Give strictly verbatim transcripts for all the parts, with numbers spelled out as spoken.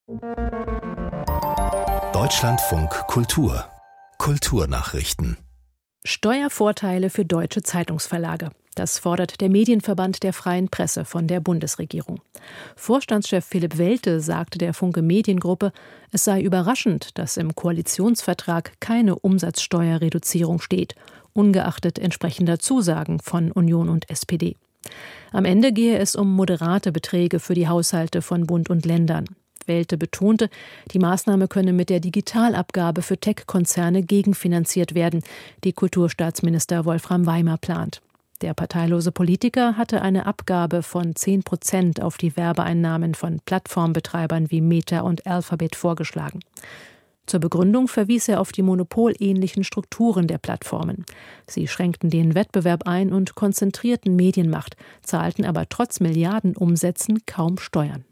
Deutschlandfunk Kultur Kulturnachrichten. Steuervorteile für deutsche Zeitungsverlage. Das fordert der Medienverband der Freien Presse von der Bundesregierung. Vorstandschef Philipp Welte sagte der Funke Mediengruppe, es sei überraschend, dass im Koalitionsvertrag keine Umsatzsteuerreduzierung steht, ungeachtet entsprechender Zusagen von Union und S P D. Am Ende gehe es um moderate Beträge für die Haushalte von Bund und Ländern. Welte betonte, die Maßnahme könne mit der Digitalabgabe für Tech-Konzerne gegenfinanziert werden, die Kulturstaatsminister Wolfram Weimer plant. Der parteilose Politiker hatte eine Abgabe von zehn Prozent auf die Werbeeinnahmen von Plattformbetreibern wie Meta und Alphabet vorgeschlagen. Zur Begründung verwies er auf die monopolähnlichen Strukturen der Plattformen. Sie schränkten den Wettbewerb ein und konzentrierten Medienmacht, zahlten aber trotz Milliardenumsätzen kaum Steuern.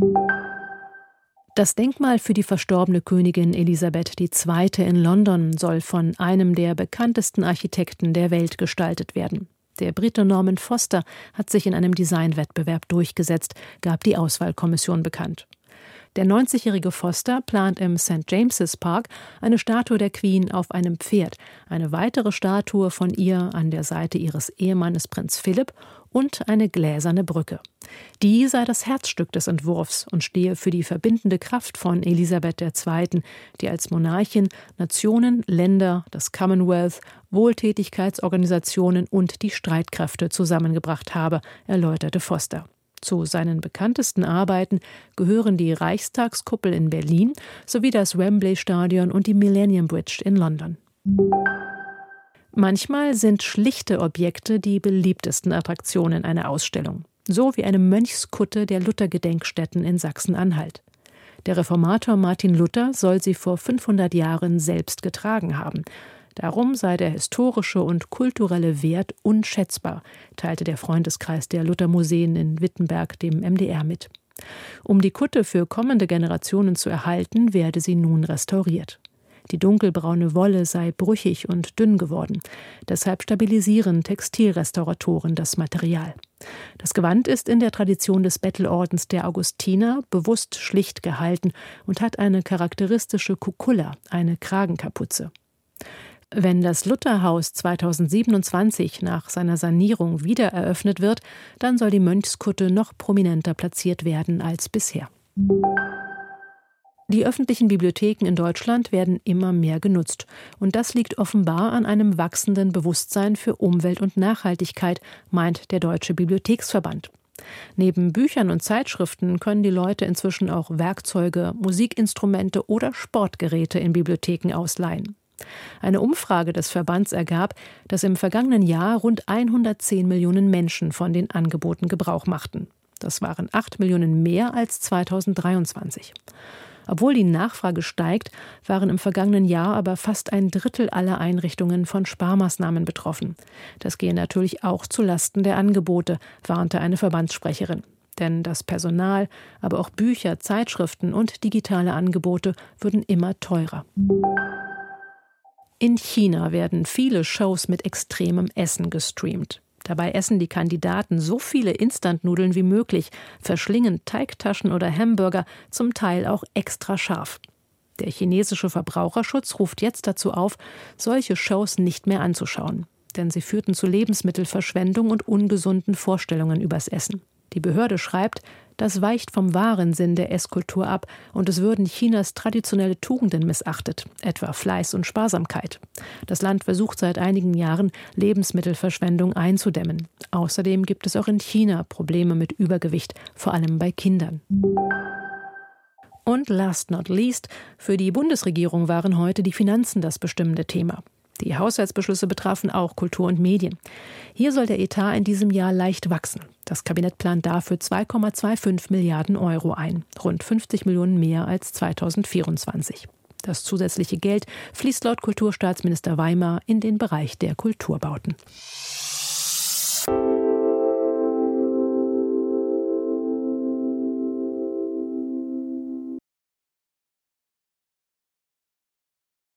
Das Denkmal für die verstorbene Königin Elisabeth die Zweite in London soll von einem der bekanntesten Architekten der Welt gestaltet werden. Der Brite Norman Foster hat sich in einem Designwettbewerb durchgesetzt, gab die Auswahlkommission bekannt. Der neunzigjährige Foster plant im Sankt James's Park eine Statue der Queen auf einem Pferd, eine weitere Statue von ihr an der Seite ihres Ehemannes Prinz Philipp und eine gläserne Brücke. Die sei das Herzstück des Entwurfs und stehe für die verbindende Kraft von Elisabeth der Zweite, die als Monarchin Nationen, Länder, das Commonwealth, Wohltätigkeitsorganisationen und die Streitkräfte zusammengebracht habe, erläuterte Foster. Zu seinen bekanntesten Arbeiten gehören die Reichstagskuppel in Berlin sowie das Wembley-Stadion und die Millennium Bridge in London. Manchmal sind schlichte Objekte die beliebtesten Attraktionen einer Ausstellung. So wie eine Mönchskutte der Luther-Gedenkstätten in Sachsen-Anhalt. Der Reformator Martin Luther soll sie vor fünfhundert Jahren selbst getragen haben. Darum sei der historische und kulturelle Wert unschätzbar, teilte der Freundeskreis der Luther-Museen in Wittenberg dem M D R mit. Um die Kutte für kommende Generationen zu erhalten, werde sie nun restauriert. Die dunkelbraune Wolle sei brüchig und dünn geworden. Deshalb stabilisieren Textilrestauratoren das Material. Das Gewand ist in der Tradition des Bettelordens der Augustiner bewusst schlicht gehalten und hat eine charakteristische Kukulla, eine Kragenkapuze. Wenn das Lutherhaus zweitausendsiebenundzwanzig nach seiner Sanierung wieder eröffnet wird, dann soll die Mönchskutte noch prominenter platziert werden als bisher. Die öffentlichen Bibliotheken in Deutschland werden immer mehr genutzt. Und das liegt offenbar an einem wachsenden Bewusstsein für Umwelt und Nachhaltigkeit, meint der Deutsche Bibliotheksverband. Neben Büchern und Zeitschriften können die Leute inzwischen auch Werkzeuge, Musikinstrumente oder Sportgeräte in Bibliotheken ausleihen. Eine Umfrage des Verbands ergab, dass im vergangenen Jahr rund hundertzehn Millionen Menschen von den Angeboten Gebrauch machten. Das waren acht Millionen mehr als zweitausenddreiundzwanzig. Obwohl die Nachfrage steigt, waren im vergangenen Jahr aber fast ein Drittel aller Einrichtungen von Sparmaßnahmen betroffen. Das gehe natürlich auch zulasten der Angebote, warnte eine Verbandssprecherin. Denn das Personal, aber auch Bücher, Zeitschriften und digitale Angebote würden immer teurer. In China werden viele Shows mit extremem Essen gestreamt. Dabei essen die Kandidaten so viele Instantnudeln wie möglich, verschlingen Teigtaschen oder Hamburger, zum Teil auch extra scharf. Der chinesische Verbraucherschutz ruft jetzt dazu auf, solche Shows nicht mehr anzuschauen. Denn sie führten zu Lebensmittelverschwendung und ungesunden Vorstellungen übers Essen. Die Behörde schreibt, das weicht vom wahren Sinn der Esskultur ab und es würden Chinas traditionelle Tugenden missachtet, etwa Fleiß und Sparsamkeit. Das Land versucht seit einigen Jahren, Lebensmittelverschwendung einzudämmen. Außerdem gibt es auch in China Probleme mit Übergewicht, vor allem bei Kindern. Und last not least, für die Bundesregierung waren heute die Finanzen das bestimmende Thema. Die Haushaltsbeschlüsse betrafen auch Kultur und Medien. Hier soll der Etat in diesem Jahr leicht wachsen. Das Kabinett plant dafür zwei Komma fünfundzwanzig Milliarden Euro ein, rund fünfzig Millionen mehr als zweitausendvierundzwanzig. Das zusätzliche Geld fließt laut Kulturstaatsminister Weimer in den Bereich der Kulturbauten.